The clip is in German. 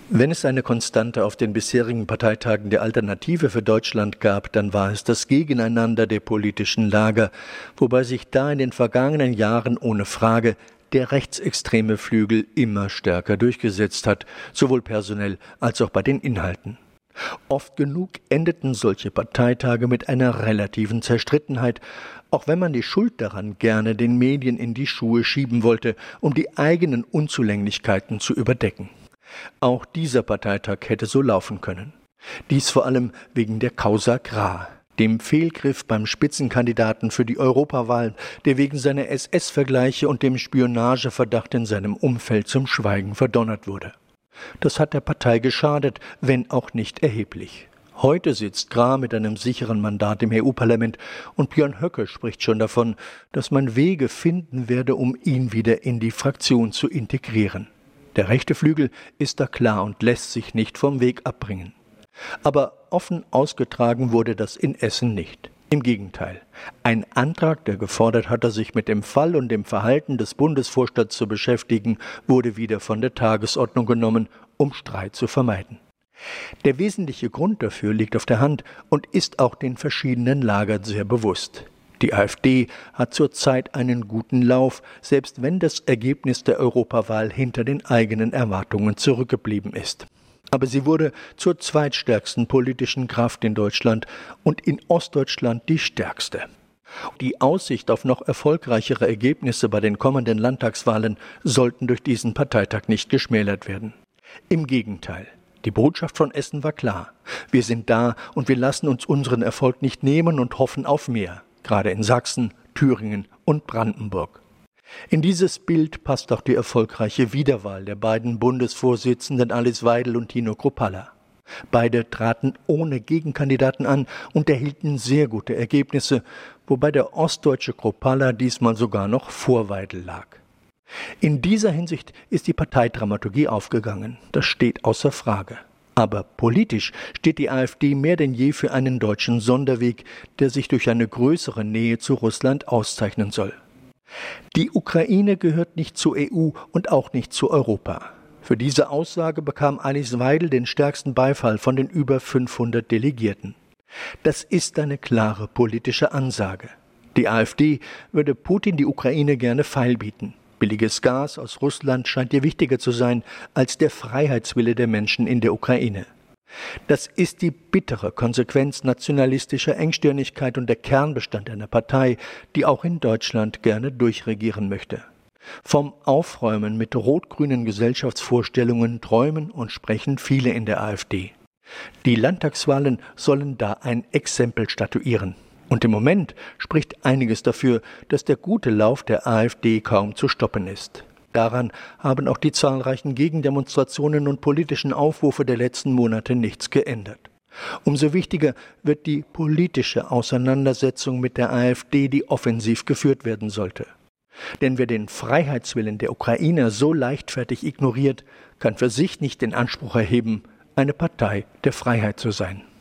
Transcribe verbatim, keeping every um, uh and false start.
Wenn es eine Konstante auf den bisherigen Parteitagen der Alternative für Deutschland gab, dann war es das Gegeneinander der politischen Lager, wobei sich da in den vergangenen Jahren ohne Frage der rechtsextreme Flügel immer stärker durchgesetzt hat, sowohl personell als auch bei den Inhalten. Oft genug endeten solche Parteitage mit einer relativen Zerstrittenheit, auch wenn man die Schuld daran gerne den Medien in die Schuhe schieben wollte, um die eigenen Unzulänglichkeiten zu überdecken. Auch dieser Parteitag hätte so laufen können. Dies vor allem wegen der Causa Grah, dem Fehlgriff beim Spitzenkandidaten für die Europawahl, der wegen seiner S S-Vergleiche und dem Spionageverdacht in seinem Umfeld zum Schweigen verdonnert wurde. Das hat der Partei geschadet, wenn auch nicht erheblich. Heute sitzt Grah mit einem sicheren Mandat im E U-Parlament und Björn Höcke spricht schon davon, dass man Wege finden werde, um ihn wieder in die Fraktion zu integrieren. Der rechte Flügel ist da klar und lässt sich nicht vom Weg abbringen. Aber offen ausgetragen wurde das in Essen nicht. Im Gegenteil. Ein Antrag, der gefordert hatte, sich mit dem Fall und dem Verhalten des Bundesvorstands zu beschäftigen, wurde wieder von der Tagesordnung genommen, um Streit zu vermeiden. Der wesentliche Grund dafür liegt auf der Hand und ist auch den verschiedenen Lagern sehr bewusst. Die AfD hat zurzeit einen guten Lauf, selbst wenn das Ergebnis der Europawahl hinter den eigenen Erwartungen zurückgeblieben ist. Aber sie wurde zur zweitstärksten politischen Kraft in Deutschland und in Ostdeutschland die stärkste. Die Aussicht auf noch erfolgreichere Ergebnisse bei den kommenden Landtagswahlen sollten durch diesen Parteitag nicht geschmälert werden. Im Gegenteil. Die Botschaft von Essen war klar. Wir sind da und wir lassen uns unseren Erfolg nicht nehmen und hoffen auf mehr. Gerade in Sachsen, Thüringen und Brandenburg. In dieses Bild passt auch die erfolgreiche Wiederwahl der beiden Bundesvorsitzenden Alice Weidel und Tino Kruppalla. Beide traten ohne Gegenkandidaten an und erhielten sehr gute Ergebnisse, wobei der ostdeutsche Kruppalla diesmal sogar noch vor Weidel lag. In dieser Hinsicht ist die Parteidramaturgie aufgegangen, das steht außer Frage. Aber politisch steht die AfD mehr denn je für einen deutschen Sonderweg, der sich durch eine größere Nähe zu Russland auszeichnen soll. Die Ukraine gehört nicht zur E U und auch nicht zu Europa. Für diese Aussage bekam Alice Weidel den stärksten Beifall von den über fünfhundert Delegierten. Das ist eine klare politische Ansage. Die AfD würde Putin die Ukraine gerne feilbieten. Billiges Gas aus Russland scheint ihr wichtiger zu sein als der Freiheitswille der Menschen in der Ukraine. Das ist die bittere Konsequenz nationalistischer Engstirnigkeit und der Kernbestand einer Partei, die auch in Deutschland gerne durchregieren möchte. Vom Aufräumen mit rot-grünen Gesellschaftsvorstellungen träumen und sprechen viele in der AfD. Die Landtagswahlen sollen da ein Exempel statuieren. Und im Moment spricht einiges dafür, dass der gute Lauf der AfD kaum zu stoppen ist. Daran haben auch die zahlreichen Gegendemonstrationen und politischen Aufrufe der letzten Monate nichts geändert. Umso wichtiger wird die politische Auseinandersetzung mit der AfD, die offensiv geführt werden sollte. Denn wer den Freiheitswillen der Ukrainer so leichtfertig ignoriert, kann für sich nicht den Anspruch erheben, eine Partei der Freiheit zu sein.